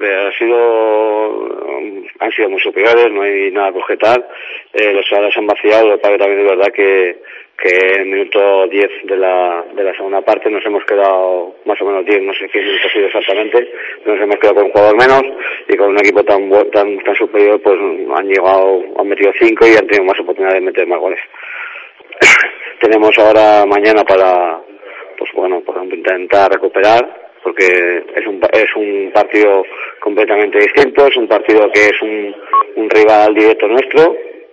han sido muy superiores, no hay nada que objetar. Los chavales han vaciado, lo que también es verdad que en el minuto 10 de la segunda parte nos hemos quedado más o menos 10, no sé qué minutos ha sido exactamente, nos hemos quedado con un jugador menos y con un equipo tan superior, pues han metido 5 y han tenido más oportunidad de meter más goles. Tenemos ahora mañana para intentar recuperar, porque es un partido completamente distinto, es un partido que es un rival directo nuestro,